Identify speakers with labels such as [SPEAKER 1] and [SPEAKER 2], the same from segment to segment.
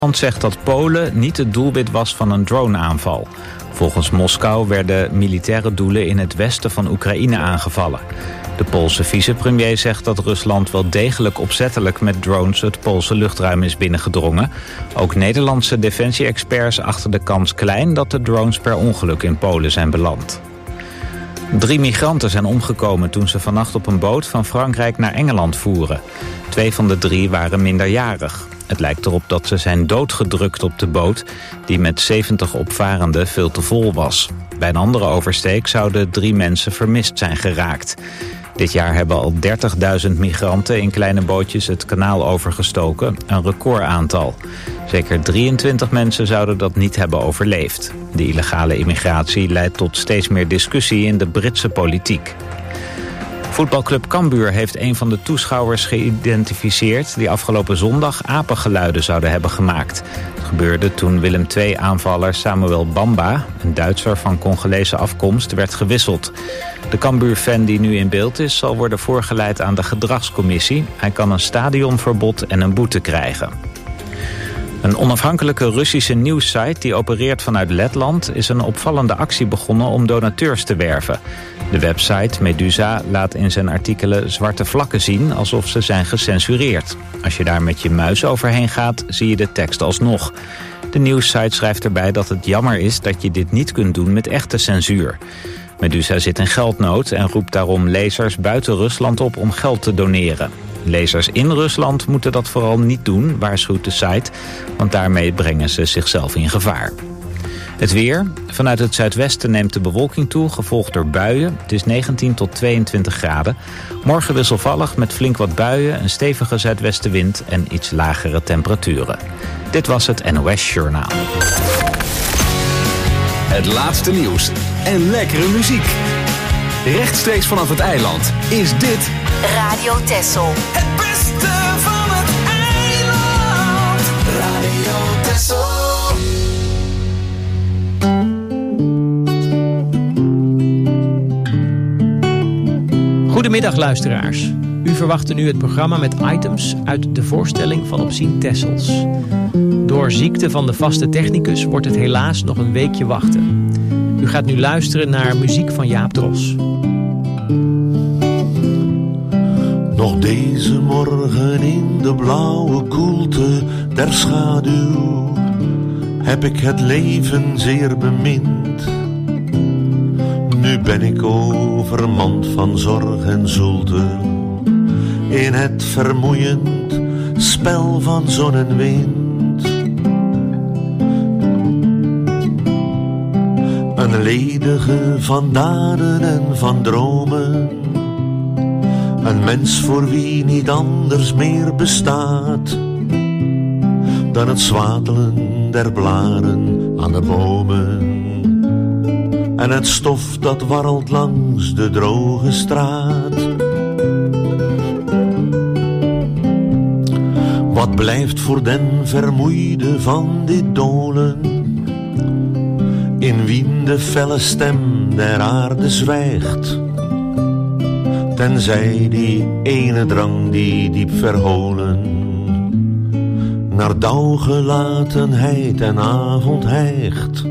[SPEAKER 1] Zegt dat Polen niet het doelwit was van een droneaanval. Volgens Moskou werden militaire doelen in het westen van Oekraïne aangevallen. De Poolse vicepremier zegt dat Rusland wel degelijk opzettelijk met drones het Poolse luchtruim is binnengedrongen. Ook Nederlandse defensie-experts achten de kans klein dat de drones per ongeluk in Polen zijn beland. 3 migranten zijn omgekomen toen ze vannacht op een boot van Frankrijk naar Engeland voeren. 2 van de 3 waren minderjarig. Het lijkt erop dat ze zijn doodgedrukt op de boot, die met 70 opvarenden veel te vol was. Bij een andere oversteek zouden 3 mensen vermist zijn geraakt. Dit jaar hebben al 30.000 migranten in kleine bootjes het kanaal overgestoken, een recordaantal. Zeker 23 mensen zouden dat niet hebben overleefd. De illegale immigratie leidt tot steeds meer discussie in de Britse politiek. Voetbalclub Cambuur heeft een van de toeschouwers geïdentificeerd die afgelopen zondag apengeluiden zouden hebben gemaakt. Het gebeurde toen Willem II-aanvaller Samuel Bamba, een Duitser van Congolese afkomst, werd gewisseld. De Cambuur-fan die nu in beeld is zal worden voorgeleid aan de gedragscommissie. Hij kan een stadionverbod en een boete krijgen. Een onafhankelijke Russische nieuwssite die opereert vanuit Letland is een opvallende actie begonnen om donateurs te werven. De website Medusa laat in zijn artikelen zwarte vlakken zien alsof ze zijn gecensureerd. Als je daar met je muis overheen gaat, zie je de tekst alsnog. De nieuwssite schrijft erbij dat het jammer is dat je dit niet kunt doen met echte censuur. Medusa zit in geldnood en roept daarom lezers buiten Rusland op om geld te doneren. Lezers in Rusland moeten dat vooral niet doen, waarschuwt de site, want daarmee brengen ze zichzelf in gevaar. Het weer. Vanuit het zuidwesten neemt de bewolking toe, gevolgd door buien. Het is 19 tot 22 graden. Morgen wisselvallig met flink wat buien, een stevige zuidwestenwind en iets lagere temperaturen. Dit was het NOS Journaal.
[SPEAKER 2] Het laatste nieuws en lekkere muziek. Rechtstreeks vanaf het eiland is dit
[SPEAKER 3] Radio Texel.
[SPEAKER 4] Het beste van het eiland. Radio Texel.
[SPEAKER 5] Goedemiddag luisteraars. U verwachtte nu het programma met items uit de voorstelling van Op Sien Texels. Door ziekte van de vaste technicus wordt het helaas nog een weekje wachten. U gaat nu luisteren naar muziek van Jaap Dros.
[SPEAKER 6] Nog deze morgen in de blauwe koelte der schaduw heb ik het leven zeer bemind. Nu ben ik overmand van zorg en zoelte in het vermoeiend spel van zon en wind. Een ledige van daden en van dromen, een mens voor wie niet anders meer bestaat dan het zwatelen der blaren aan de bomen en het stof dat warrelt langs de droge straat. Wat blijft voor den vermoeide van dit dolen, in wien de felle stem der aarde zwijgt, tenzij die ene drang die diep verholen naar dauwgelatenheid en avond hijgt.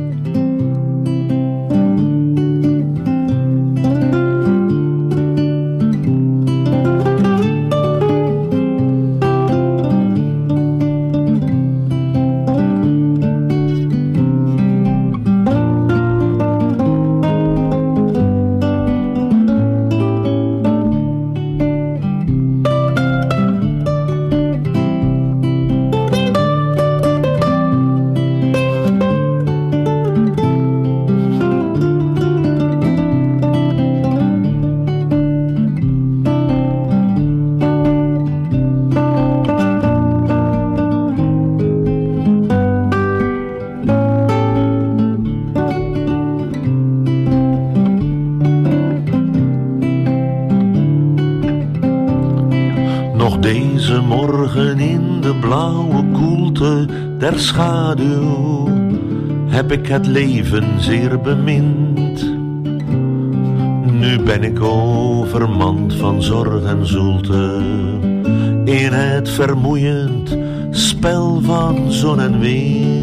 [SPEAKER 6] Deze morgen in de blauwe koelte der schaduw heb ik het leven zeer bemind. Nu ben ik overmand van zorg en zoelte in het vermoeiend spel van zon en wind.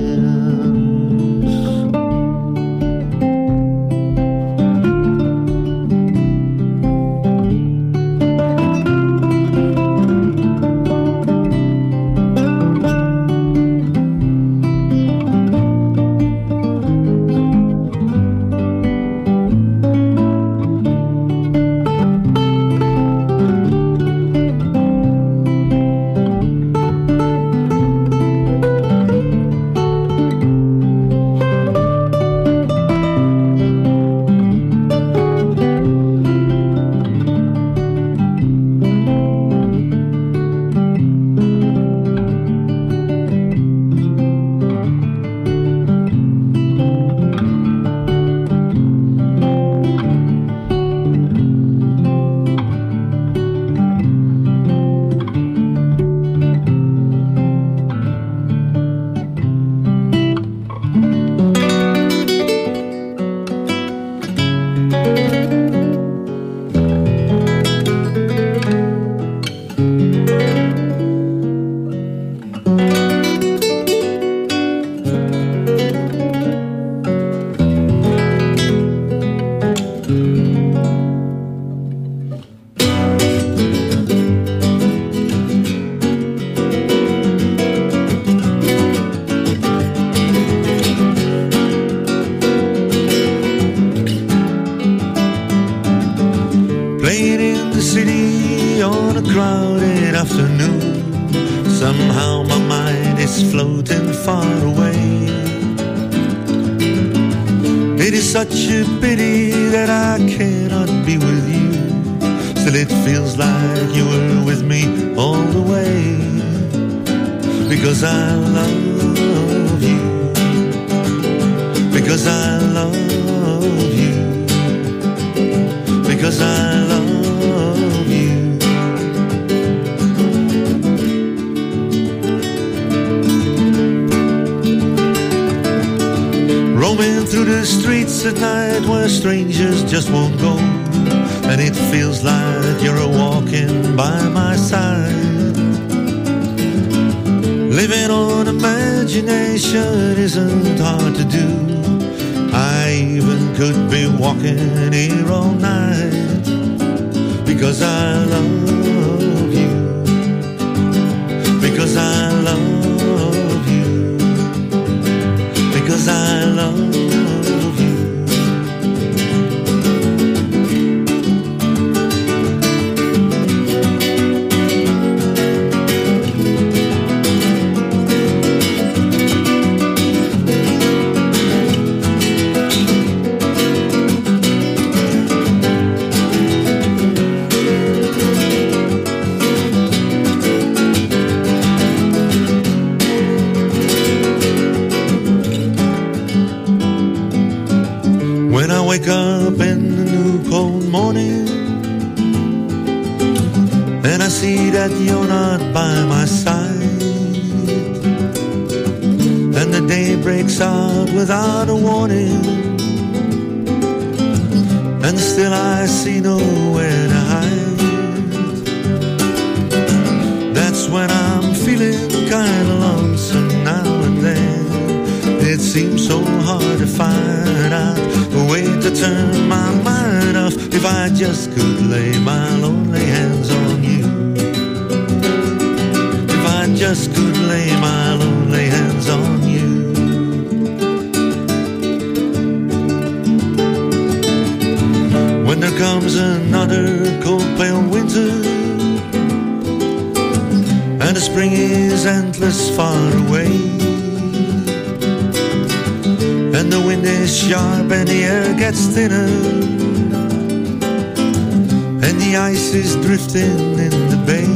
[SPEAKER 6] Somehow my mind is floating far away. It is such a pity that I cannot be with you. Still it feels like you were with me all the way. Because I love you. Because I love you. Because I love you. Roaming through the streets at night where strangers just won't go, and it feels like you're walking by my side. Living on imagination isn't hard to do. I even could be walking here all night. Because I love you. Because I love you. Because I love you. When I wake up in the new cold morning and I see that you're not by my side, and the day breaks out without a warning, and still I see nowhere to hide, that's when I'm feeling kinda lonesome now and then. It seems so hard to find out a way to turn my mind off. If I just could lay my lonely hands on you. If I just could lay my lonely hands on you. When there comes another cold pale winter and the spring is endless far away, and the wind is sharp and the air gets thinner, and the ice is drifting in the bay,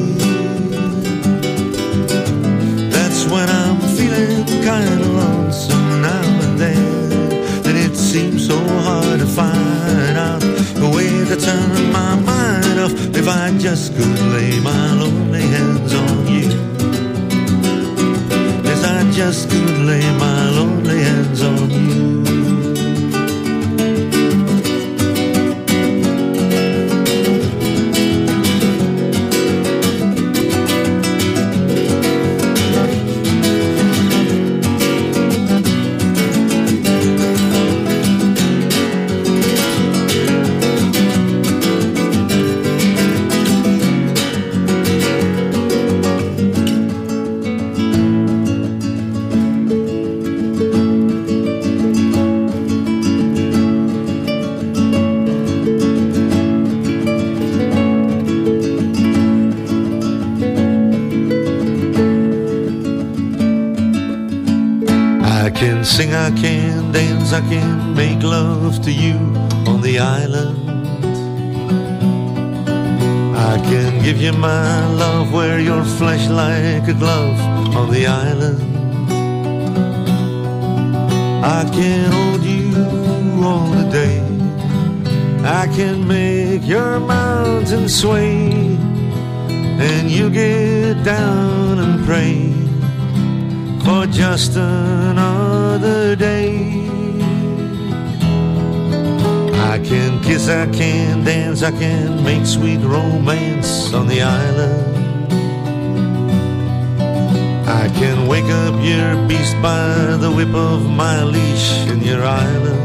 [SPEAKER 6] that's when I'm feeling kinda lonesome now and then. And it seems so hard to find out a way to turn my mind off. If I just could lay my lonely hands on you. Yes, I just could lay my lonely hands on you. I can sing, I can dance, I can make love to you on the island. I can give you my love, wear your flesh like a glove on the island. I can hold you all the day. I can make your mountain sway, and you get down and pray for just another day. I can kiss, I can dance, I can make sweet romance on the island. I can wake up your beast by the whip of my leash in your island.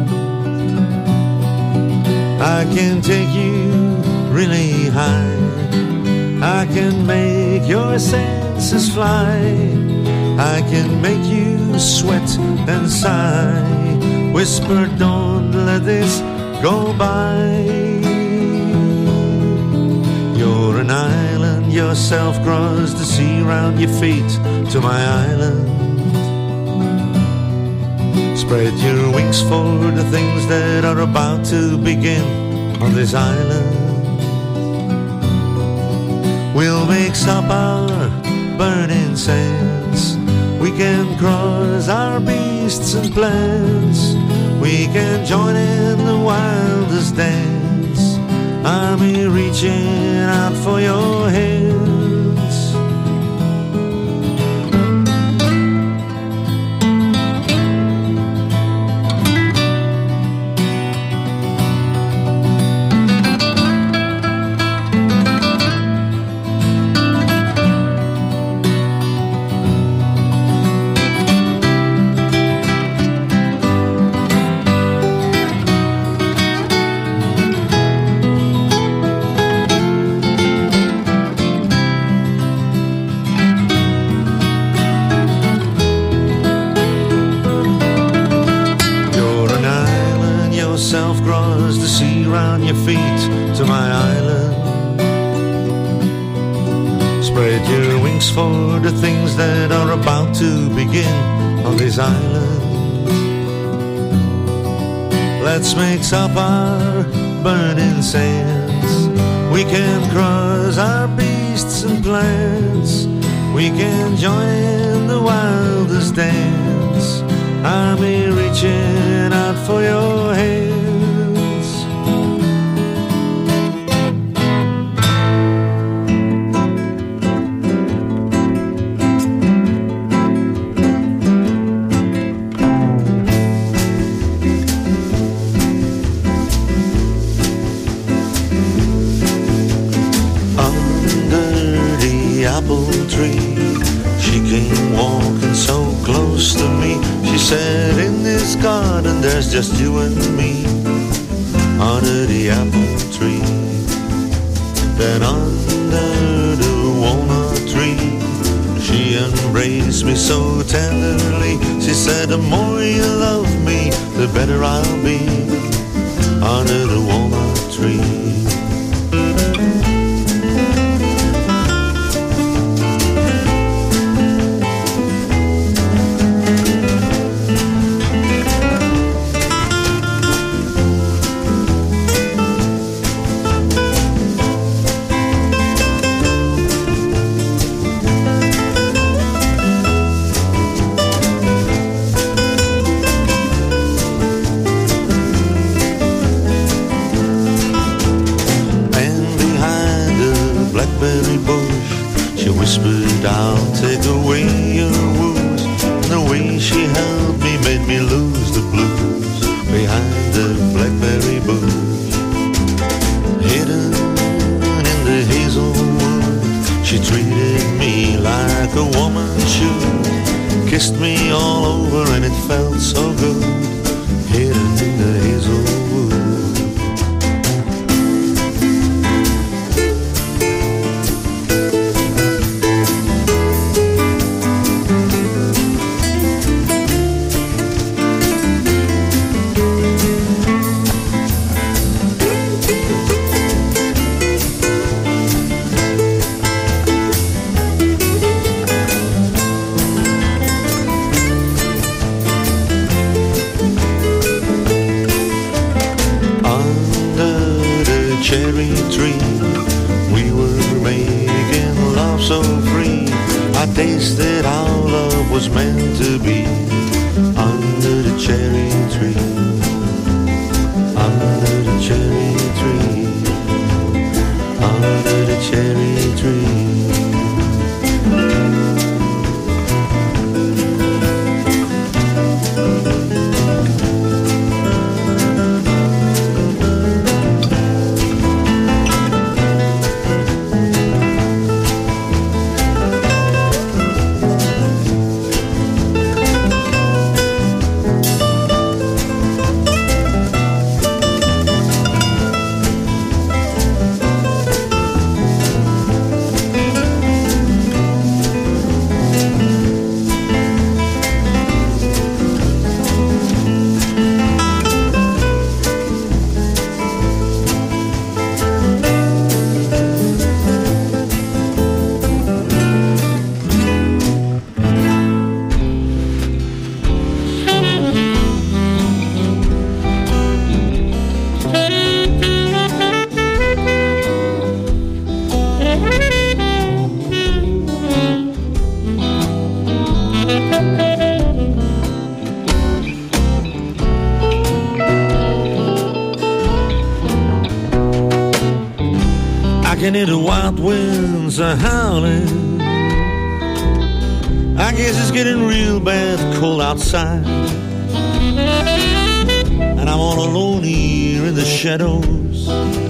[SPEAKER 6] I can take you really high. I can make your senses fly. I can make you sweat and sigh. Whisper, don't let this go by. You're an island, yourself cross the sea round your feet to my island. Spread your wings for the things that are about to begin on this island. We'll mix up our burning sands. We can cross our beasts and plans. We can join in the wildest dance. I'm here reaching out for your hands. For the things that are about to begin on this island. Let's mix up our burning sands. We can cross our beasts and plans. We can join in the wildest dance. I'm here reaching out for your hands. Said in this garden there's just you and me under the apple tree. Then under the walnut tree she embraced me so tenderly. She said the more you love me the better I'll be under the walnut tree. can hear the wild winds are howling. I guess it's getting real bad cold outside, and I'm all alone here in the shadows.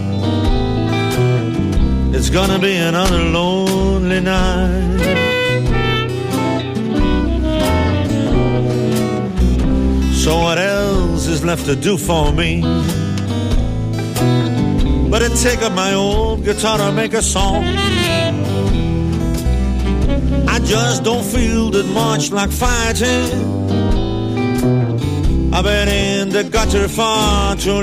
[SPEAKER 6] It's gonna be another lonely night. So what else is left to do for me but to take up my old guitar to make a song? I just don't feel that much like fighting. I've been in the gutter far too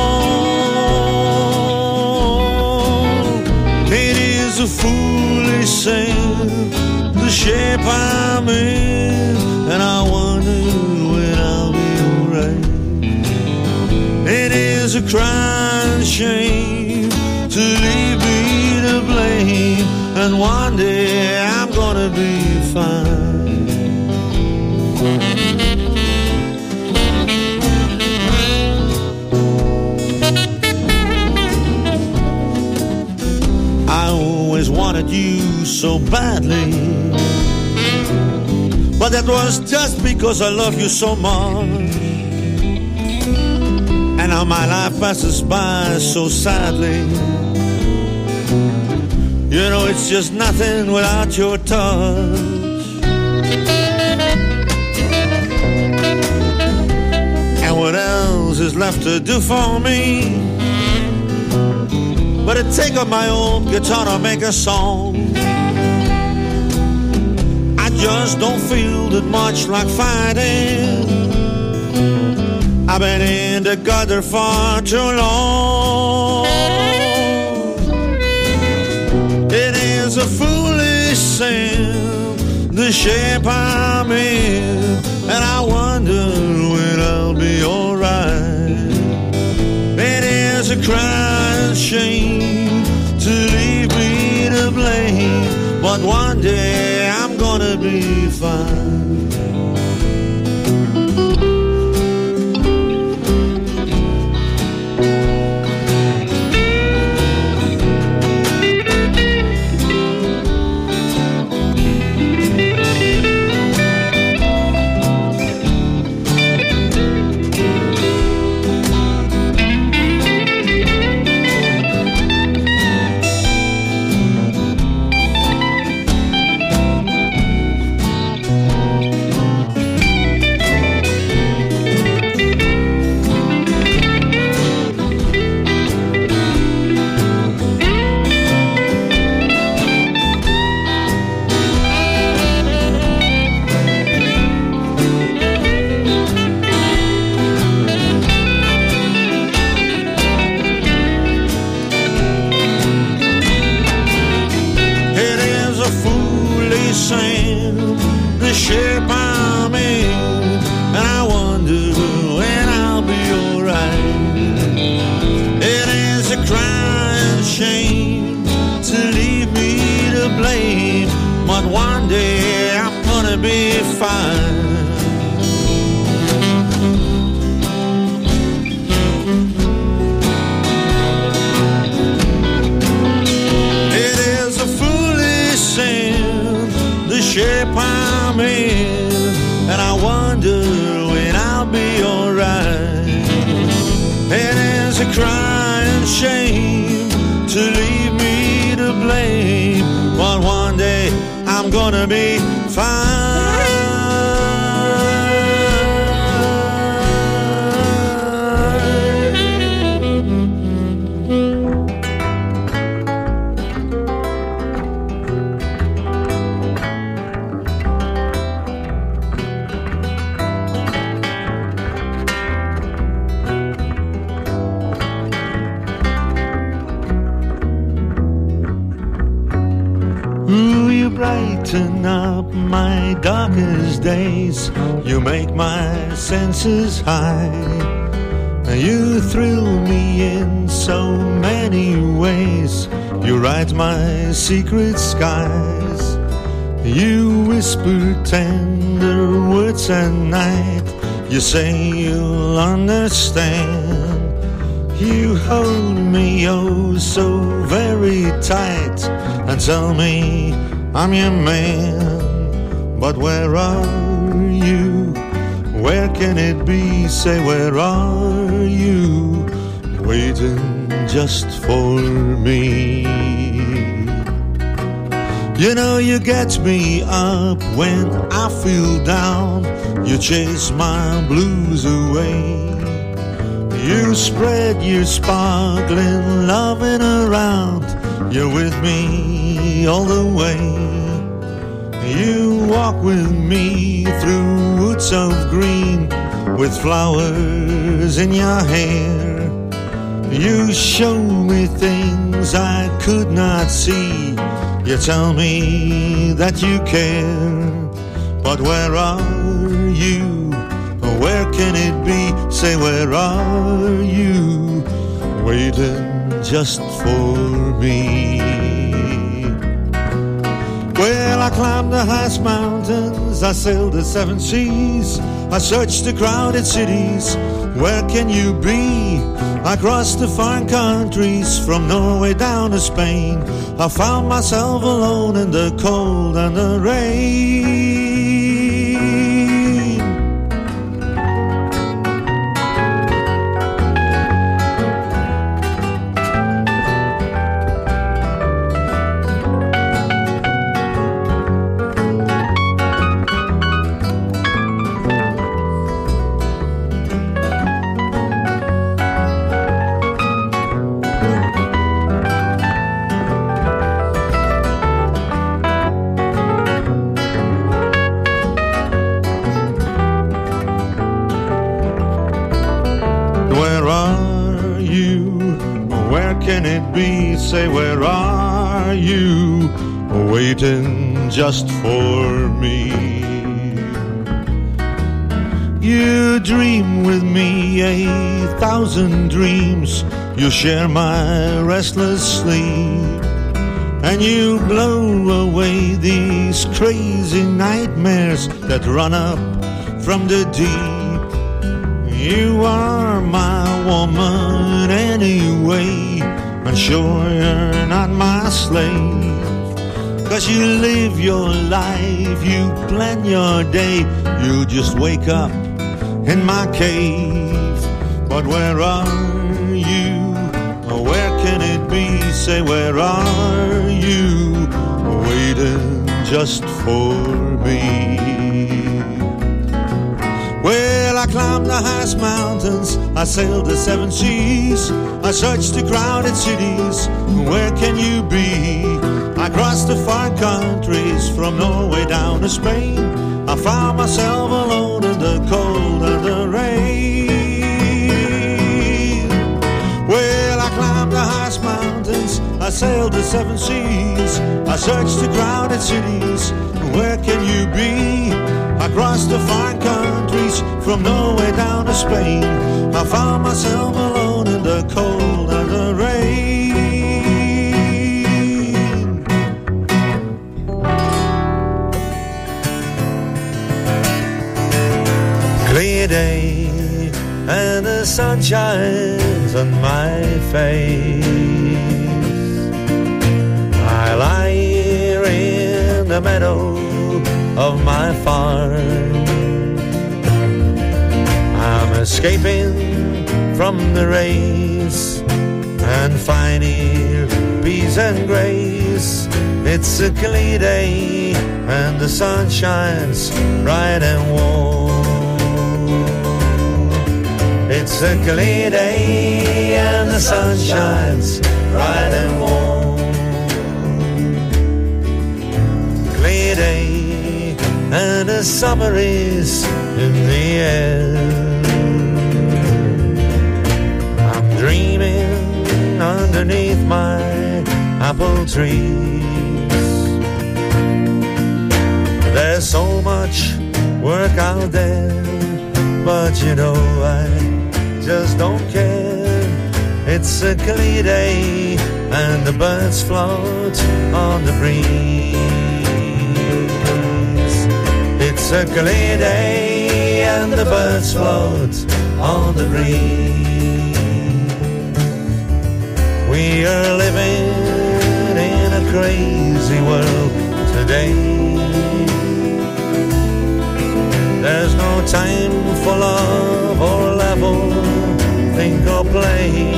[SPEAKER 6] long. It is a foolish thing, the shape I'm in, and I wonder when I'll be alright. It is a crying shame to leave me to blame, and one day I'm gonna be fine. I always wanted you so badly, but that was just because I love you so much. And now my life passes by so sadly. You know, it's just nothing without your touch. And what else is left to do for me but to take up my old guitar to make a song? I just don't feel that much like fighting. I've been in the gutter far too long. It is a foolish sin, the shape I'm in, and I wonder when I'll be alright. It is a crying shame to leave me to blame, but one day I'm gonna be fine. The shape I'm in, and I wonder when I'll be alright. It is a crying shame to leave me to blame, but one day I'm gonna be fine. It is a foolish sin, the shape I'm in, and I wonder when I'll be alright. It is a crying shame to leave me to blame, but one day I'm gonna be fine. Brighten up my darkest days. You make my senses high. You thrill me in so many ways. You write my secret skies. You whisper tender words at night. You say you'll understand. You hold me oh so very tight and tell me I'm your man. But where are you? Where can it be? Say, where are you? Waiting just for me. You know you get me up when I feel down. You chase my blues away. You spread your sparkling loving around. You're with me all the way. You walk with me through woods of green with flowers in your hair. You show me things I could not see. You tell me that you care. But where are you? Where can it be? Say, where are you? Waiting just for me. Well, I climbed the highest mountains, I sailed the 7 seas, I searched the crowded cities. Where can you be? I crossed the foreign countries, from Norway down to Spain. I found myself alone in the cold and the rain. Say, where are you? Waiting just for me. You dream with me 1,000 dreams. You share my restless sleep. And you blow away these crazy nightmares that run up from the deep. You are my woman anyway. And sure you're not my slave, 'cause you live your life, you plan your day. You just wake up in my cave. But where are you? Where can it be? Say, where are you? Waiting just for me. Well, I climbed the highest mountains, I sailed the 7 seas, I searched the crowded cities. Where can you be? I crossed the far countries, from Norway down to Spain. I found myself alone in the cold and the rain. Well, I climbed the highest mountains, I sailed the 7 seas, I searched the crowded cities. Where can you be? I crossed the far countries, from Norway down to Spain. I found myself alone in the cold and the rain. Clear day and the sun shines on my face. I lie here in the meadow of my farm. I'm escaping from the race and find here peace and grace. It's a clear day and the sun shines bright and warm. It's a clear day and the sun shines bright and warm. Clear day and the summer is in the air. I'm dreaming underneath my apple trees. There's so much work out there, but you know I just don't care. It's a clear day and the birds float on the breeze. It's a clear day and the birds float on the breeze. We are living in a crazy world today. There's no time for love or level, think or play.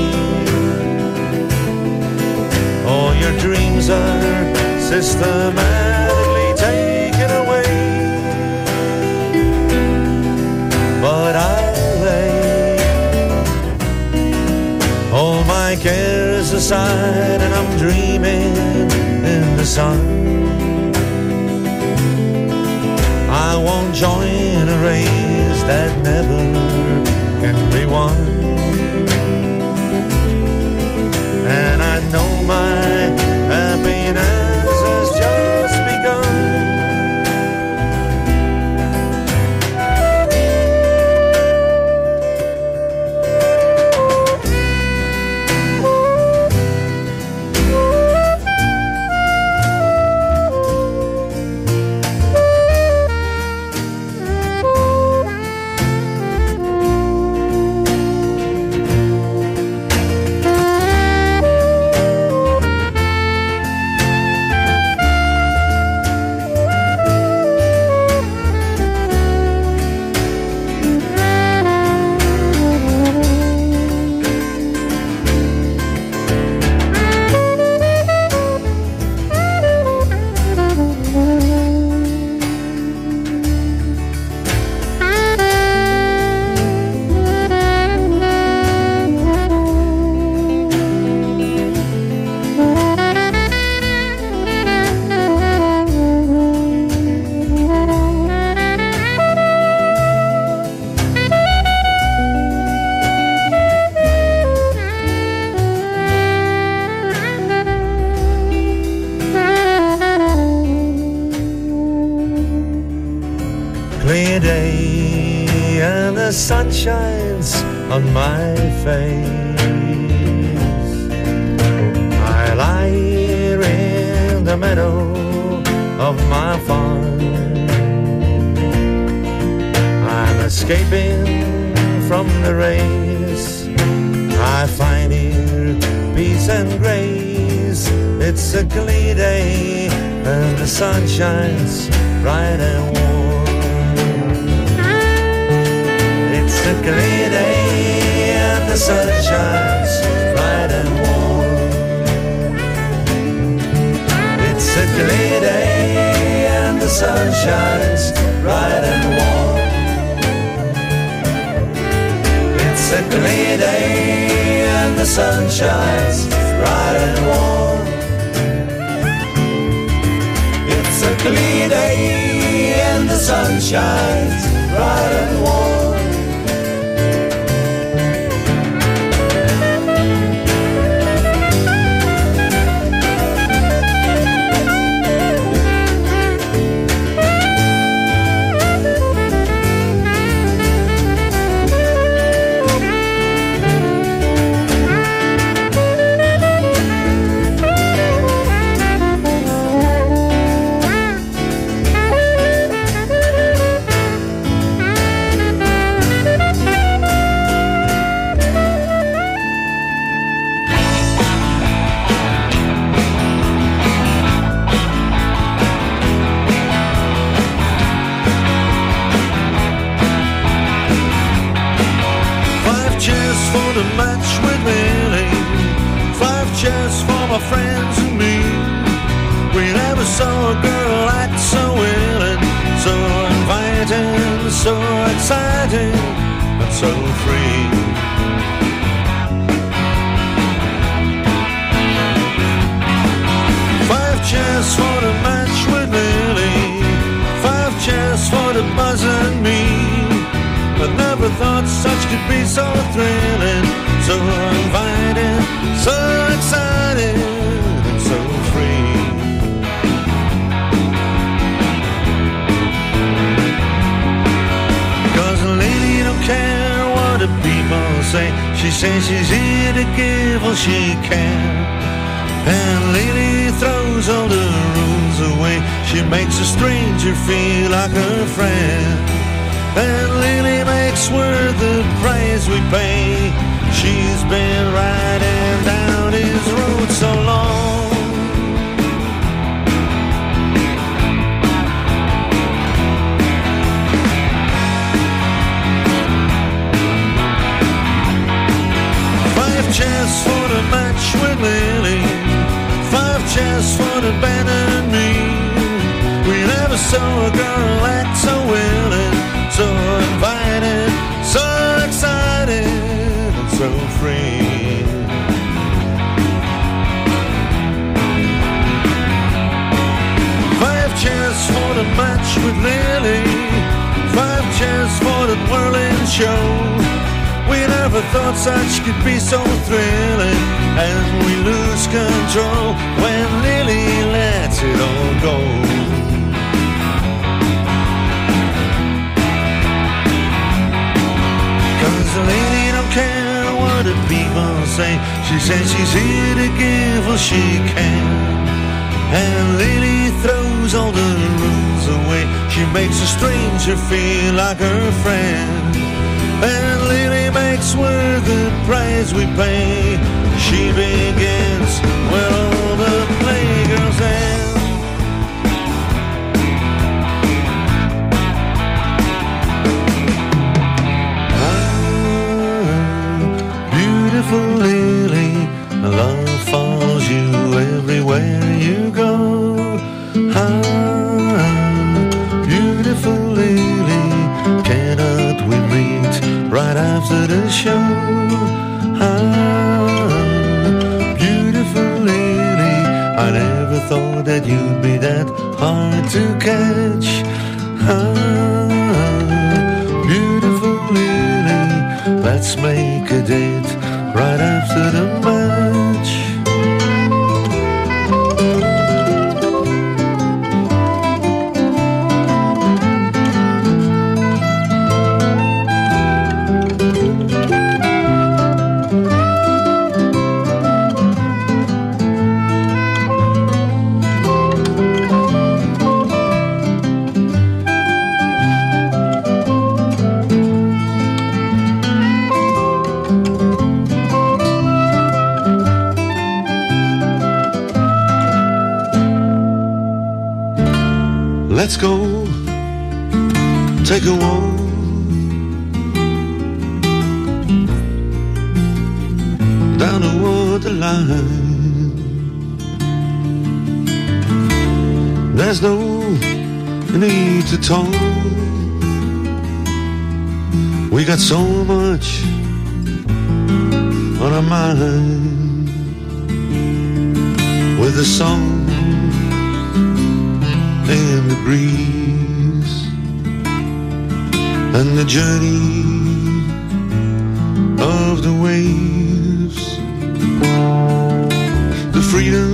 [SPEAKER 6] All your dreams are systematically taken away. But I lay all my cares aside and I'm dreaming in the sun. I won't join a race that never can be won. And I know my happiness has just begun. Sun shines on my face. I lie here in the meadow of my farm. I'm escaping from the race. I find here peace and grace. It's a clear day and the sun shines bright and warm. It's a clear day and the sun shines bright and warm. It's a clear day and the sun shines bright and warm. It's a clear day and the sun shines bright and warm. It's a clear day and the sun shines bright and warm. Friends and me, we never saw a girl act so willing, so inviting, so exciting, and so free. Five cheers for the match with Lily, 5 cheers for the buzz and me. I never thought such could be so thrilling, so inviting, so exciting, and so free. Cause a lady don't care what the people say. She says she's here to give all she can. And Lily throws all the rules away. She makes a stranger feel like her friend. And Lily makes worth the price we pay. She's been riding down his road abandon me. We never saw a girl act so willing, so inviting, so excited, and so free. Five cheers for the match with Lily, 5 cheers for the whirling show. We never thought such could be so thrilling, and we lose control when Lily lets it all go. Cause the lady don't care what the people say. She says she's here to give all she can, and Lily throws all the rules away. She makes a stranger feel like her friend, and Lily makes worth the price we pay. She begins where all the playgirls end. Beautiful Lily, love follows you everywhere you go. Beautiful Lily, cannot we meet right after the show? Beautiful Lily, I never thought that you'd be that hard to catch. Beautiful Lily, let's make a date right after the match. Let's go take a walk down the waterline. There's no need to talk. We got so much on our mind. With the song and the breeze and the journey of the waves, the freedom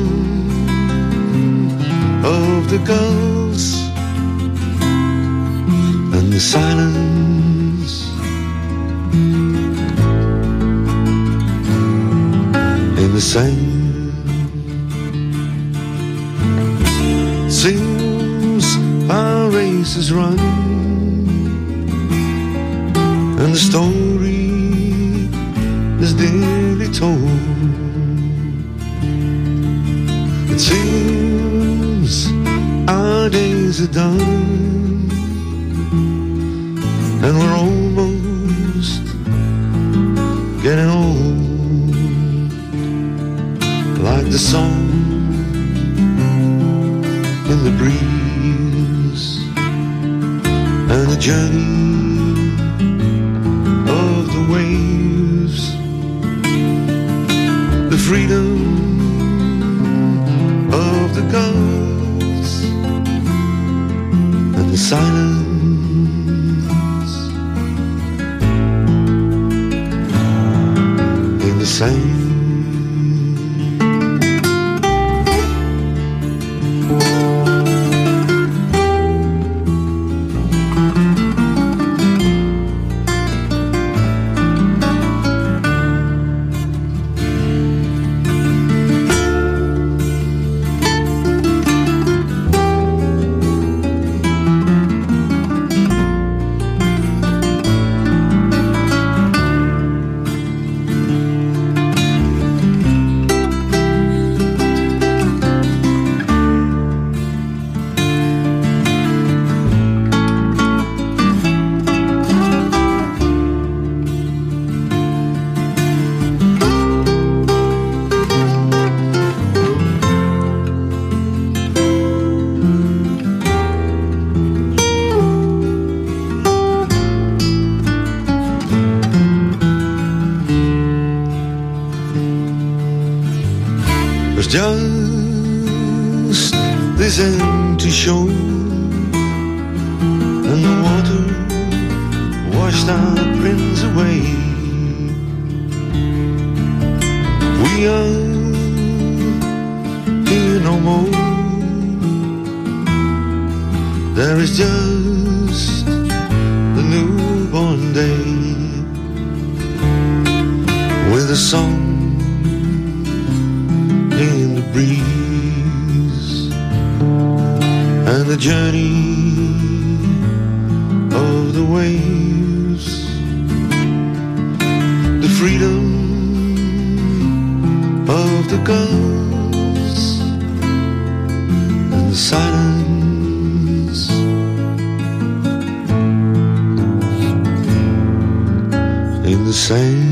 [SPEAKER 6] of the gulls and the silence in the sand. Our race is run, and the story is dearly told. It seems our days are done, and we're almost getting old, like the song in the breeze and the journey of the waves, the freedom of the gulls and the silence in the sand. was just this empty shore, and the water washed our prints away. We are here no more. There is just the newborn day, with a song in the breeze, and the journey of the waves, the freedom of the gulls, and the silence in the sand.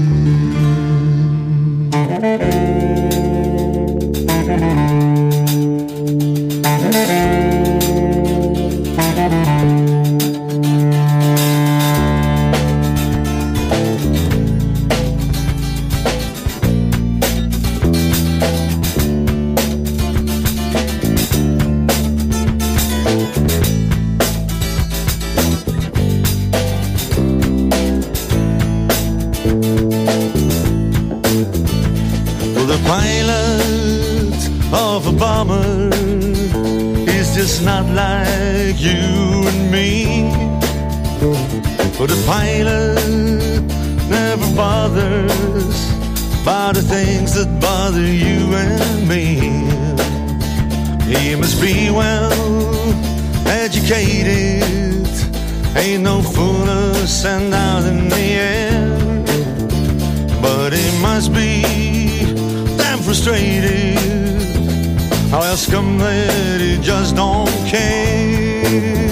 [SPEAKER 6] Not like you and me, but a pilot never bothers about the things that bother you and me. He must be well educated, ain't no fool to send out in the air, but he must be damn frustrated. How else come that he just don't care?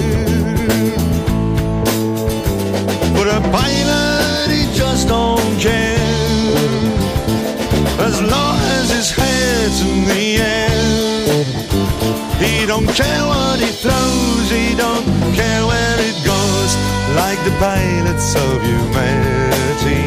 [SPEAKER 6] But a pilot, he just don't care, as long as his head's in the air. He don't care what he throws, he don't care where it goes, like the pilots of humanity.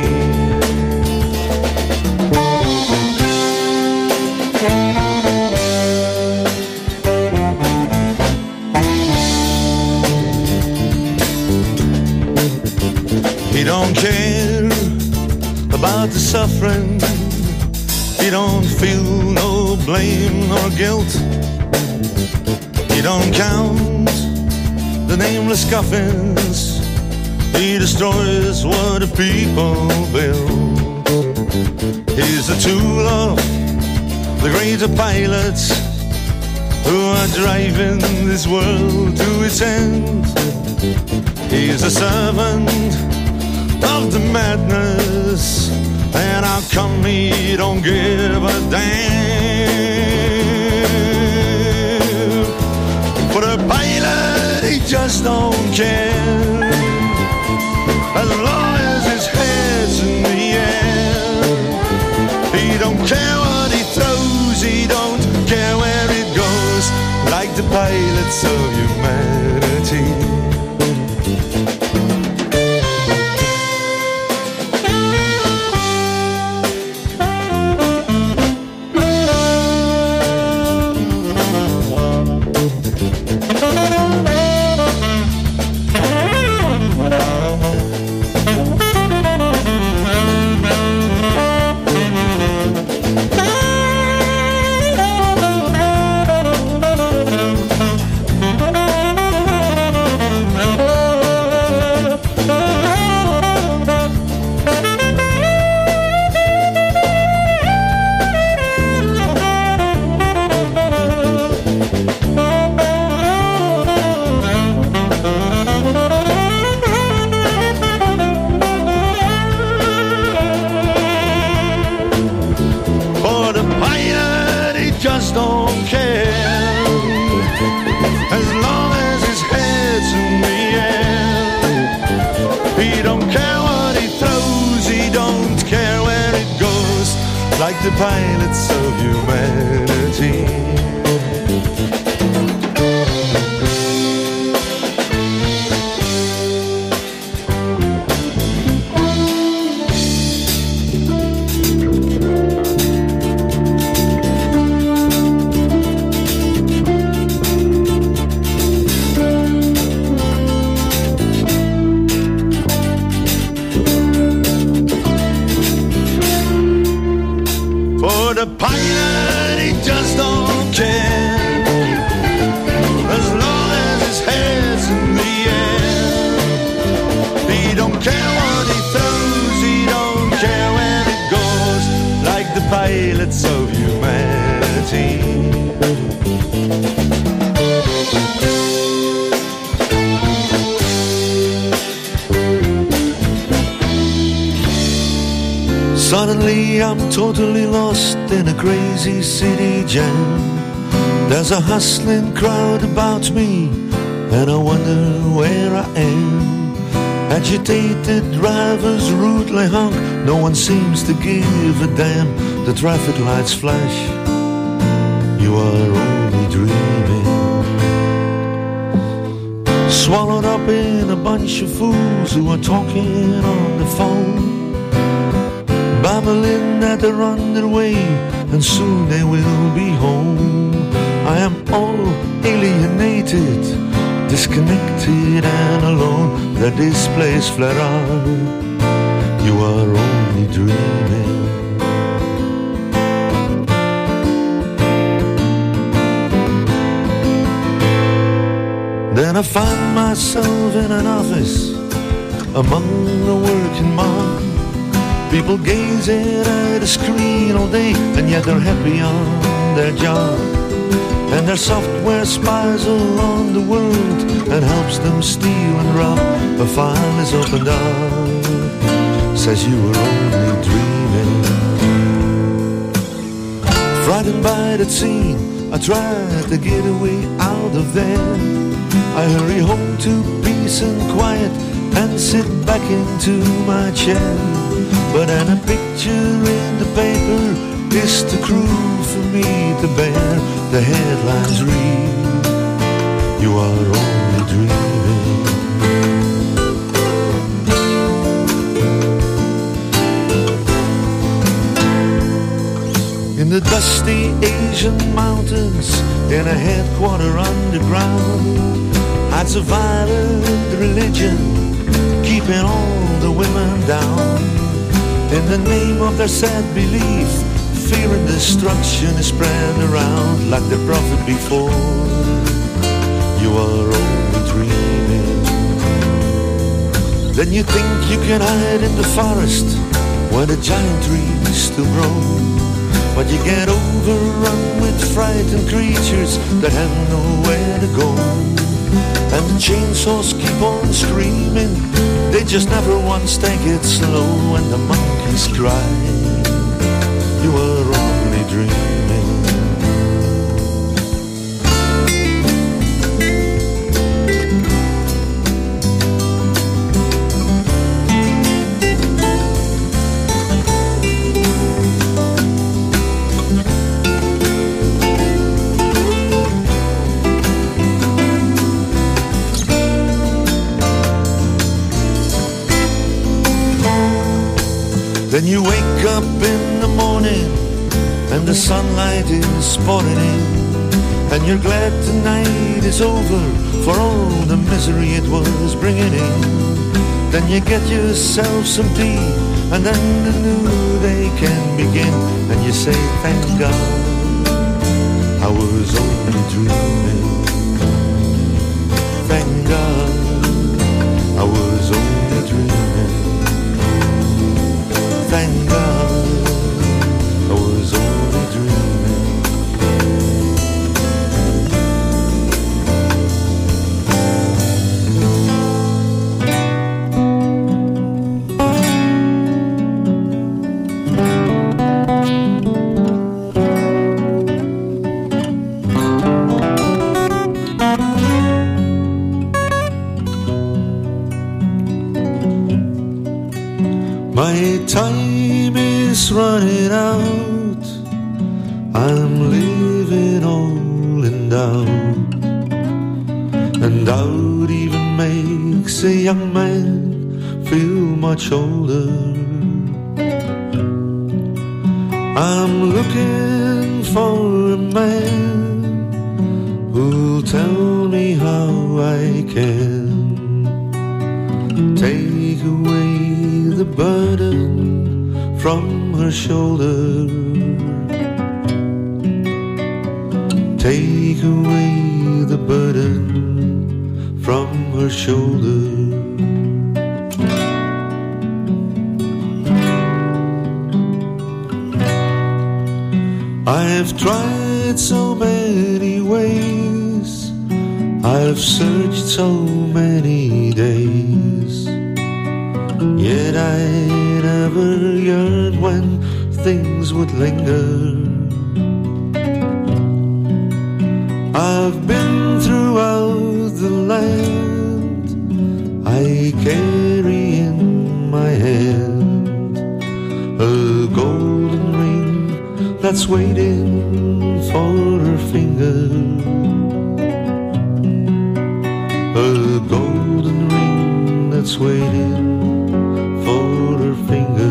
[SPEAKER 6] He don't care about the suffering. He don't feel no blame nor guilt. He don't count the nameless coffins. He destroys what the people build. He's the tool of the greater pilots who are driving this world to its end. He's a servant of the madness, and how come he don't give a damn? For a pilot, he just don't care, as long as his head's in the air. He don't care what he throws, he don't care where it goes, like the pilots of humanity. Like the pilots of humanity. the pilot, he just don't care. As long as his head's in the air. He don't care what he throws, he don't care where it goes. Like the pilots of humanity. Suddenly I'm totally lost in a crazy city jam. There's a hustling crowd about me, and I wonder where I am. Agitated drivers rudely honk, no one seems to give a damn. The traffic lights flash, you are only dreaming. Swallowed up in a bunch of fools who are talking on the phone, babbling that they're on their way and soon they will be home. I am all alienated, disconnected and alone. The display's flat out, you are only dreaming. Then I find myself in an office among the working mob. People gazing at a screen all day, and yet they're happy on their job. And their software spies around the world and helps them steal and rob. A file is opened up, says you were only dreaming. Frightened by that scene, I try to get away out of there. I hurry home to peace and quiet and sit back into my chair. But then a picture in the paper is too cruel for me to bear. The headlines read, you are only dreaming. In the dusty Asian mountains, in a headquarter underground, hides a violent religion, keeping all the women down. In the name of their sad belief, fear and destruction is spread around. Like the prophet before, you are only dreaming. Then you think you can hide in the forest where the giant trees still grow, but you get overrun with frightened creatures that have nowhere to go. And the chainsaws keep on screaming, they just never once take it slow. And the monkeys cry, you are only dreaming. Then you wake up in the morning and the sunlight is pouring in, and you're glad tonight is over for all the misery it was bringing in. Then you get yourself some tea, and then the new day can begin, and you say thank God I was only dreaming. Thank God I was only dreaming. Thank God I was only dreaming. My time is running out, I'm living all in doubt, and doubt even makes a young man feel much older. I'm looking for a man who'll tell me how I can take away the burden from her shoulder. take away the burden from her shoulder. I've tried so many ways, I've searched so many days, yet I never yearned when things would linger. I've been throughout the land, I carry in my hand a golden ring that's waiting for her finger. A golden ring that's waiting for her finger.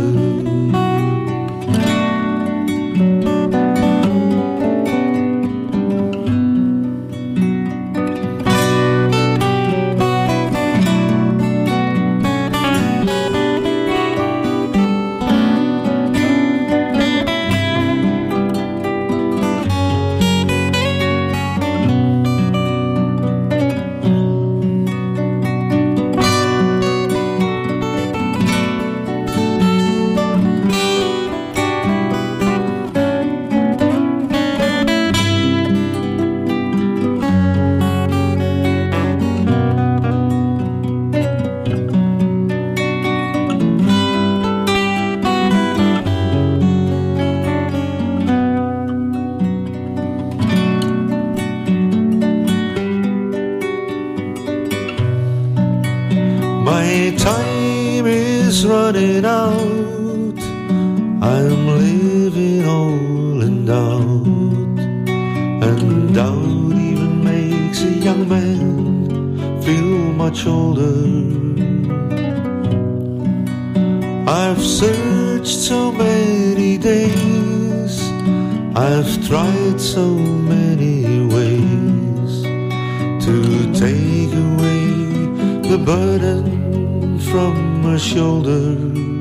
[SPEAKER 6] My time is running out, I'm living all in doubt, and doubt even makes a young man feel much older. I've searched so many days, I've tried so many ways to take away the burden from her shoulder,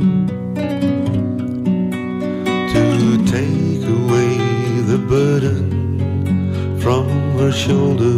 [SPEAKER 6] to take away the burden from her shoulder.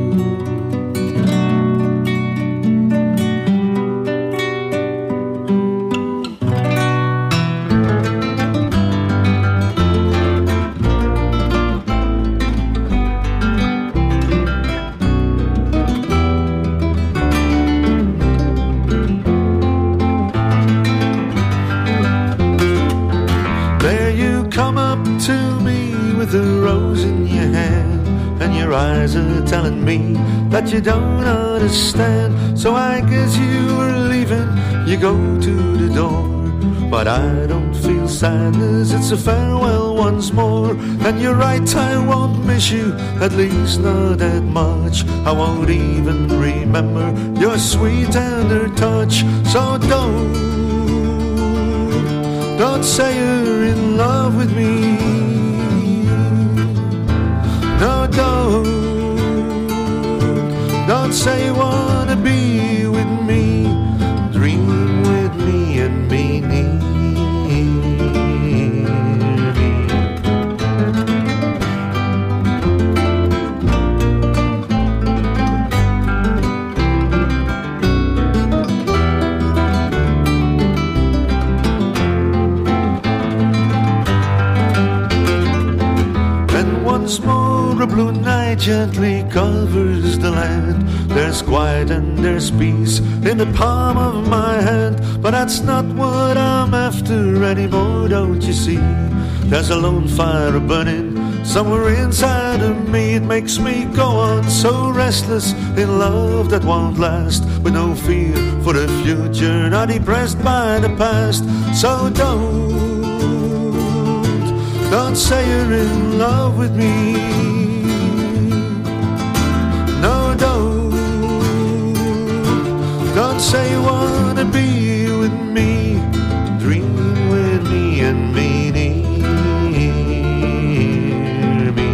[SPEAKER 6] Telling me that you don't understand, so I guess you were leaving, you go to the door. But I don't feel sadness, it's a farewell once more. And you're right, I won't miss you, at least not that much. I won't even remember your sweet tender touch. So don't say you're in love with me. No, don't say you wanna be with me. Dream with me and be near me. And once more a blue night gently covers the land. There's quiet and there's peace in the palm of my hand. But that's not what I'm after anymore, don't you see? There's a lone fire burning somewhere inside of me. It makes me go on so restless in love that won't last, with no fear for the future, not depressed by the past. So don't say you're in love with me. No, don't say you wanna be with me. Dream with me and be near me.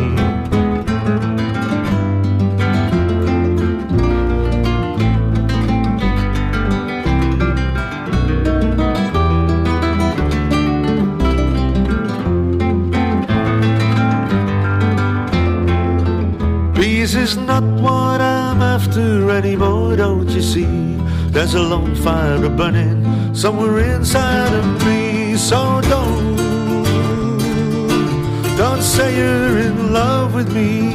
[SPEAKER 6] is not what I'm after anymore, don't you see? There's a lone fire burning somewhere inside of me. So don't say you're in love with me.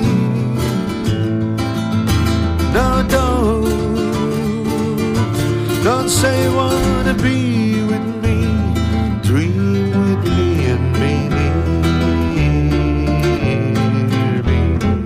[SPEAKER 6] No, don't say you wanna be with me. Dream with me and be near me.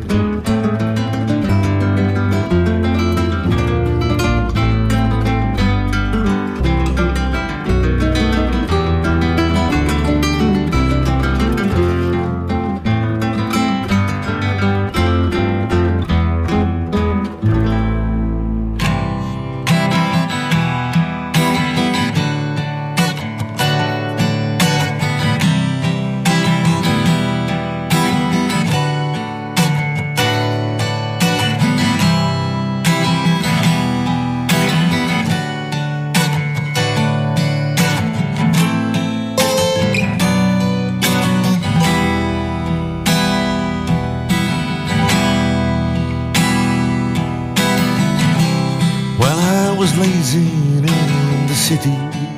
[SPEAKER 6] Lazing in the city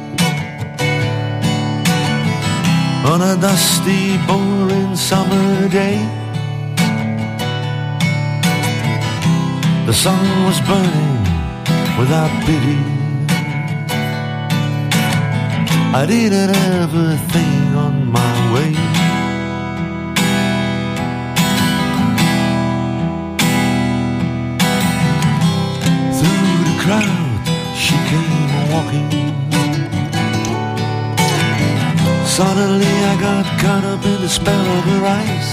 [SPEAKER 6] on a dusty, boring summer day. The sun was burning without pity. I didn't have a thing on my way. Through the crowd she came walking. Suddenly I got caught up in the spell of her eyes.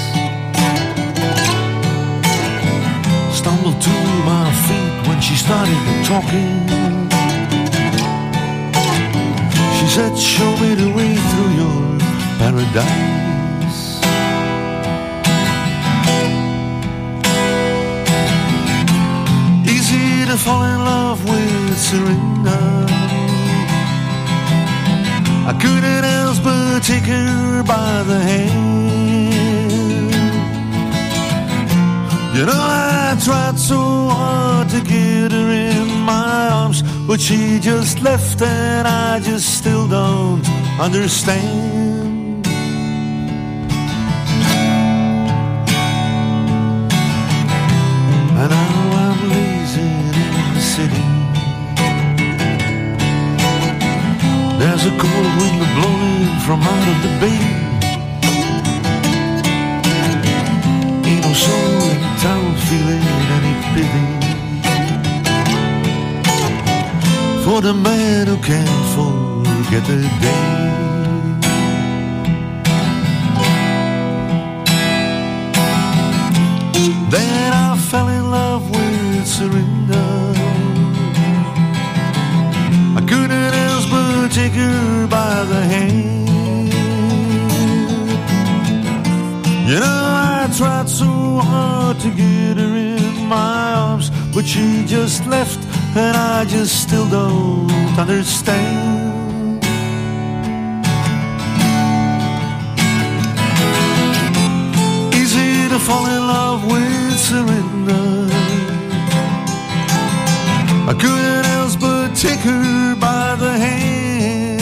[SPEAKER 6] Stumbled to my feet when she started talking. She said, show me the way through your paradise. Easy to fall in love with surrender. I couldn't else but take her by the hand. You know, I tried so hard to get her in my arms, but she just left and I just still don't understand. And now I'm lazing in the city. There's a cold wind blowing from out of the bay. Ain't no soul in town feeling any pity for the man who can't forget the day. Then I fell in love with surrender. I couldn't else but take her by the hand. You know, I tried so hard to get her in my arms, but she just left and I just still don't understand. Easy to fall in love with surrender. I couldn't else but take her by the hand.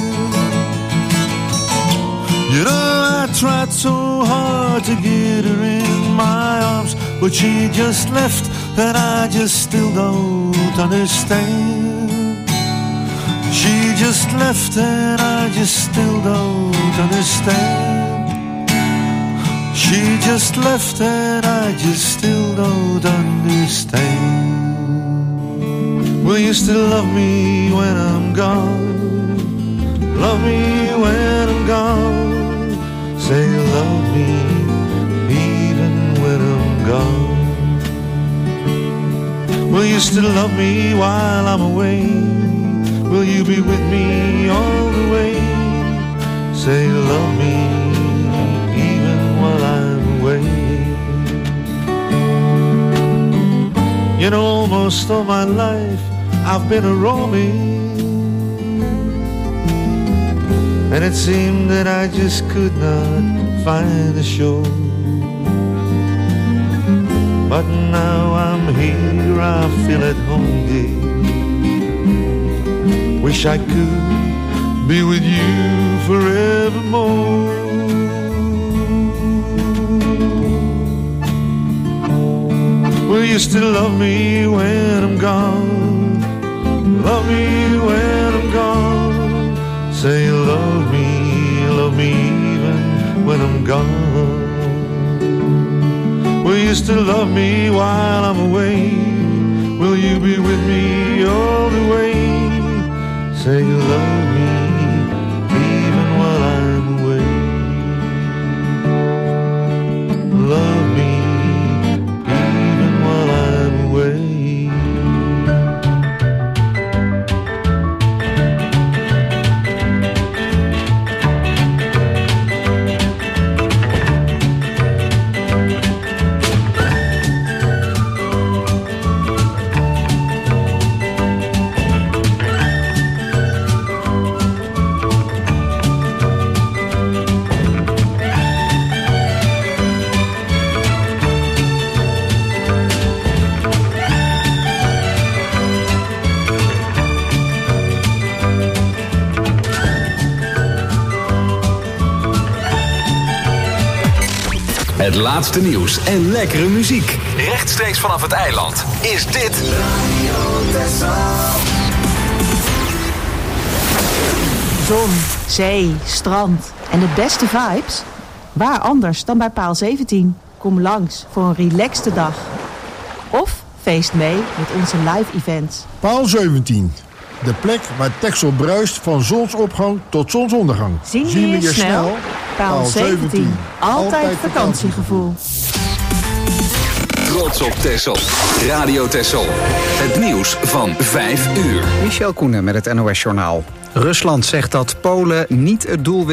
[SPEAKER 6] You know, I tried so hard to get her in my arms, but she just left and I just still don't understand. She just left and I just still don't understand. She just left and I just still don't understand. Will you still love me when I'm gone? Love me when I'm gone. Say you love me even when I'm gone. Will you still love me while I'm away? Will you be with me all the way? Say you love me even while I'm away. You know, almost all my life I've been a roaming, and it seemed that I just could not find a shore. But now I'm here, I feel at home, dear. Wish I could be with you forevermore. Will you still love me when I'm gone? Love me when I'm gone. Say you love me even when I'm gone. Will you still love me while I'm away? Will you be with me all the way? Say you love me even while I'm away. Love me even while I'm away.
[SPEAKER 2] Het laatste nieuws en lekkere muziek. Rechtstreeks vanaf het eiland is dit Radio Texel.
[SPEAKER 3] Zon, zee, strand en de beste vibes? Waar anders dan bij Paal 17? Kom langs voor een relaxte dag. Of feest mee met onze live events.
[SPEAKER 7] Paal 17. De plek waar Texel bruist van zonsopgang tot zonsondergang.
[SPEAKER 3] Zien we je snel? Paal 17. Altijd vakantiegevoel.
[SPEAKER 2] Trots op Texel. Radio Texel. Het nieuws van 5 uur.
[SPEAKER 8] Michel Koenen met het NOS Journaal. Rusland zegt dat Polen niet het doel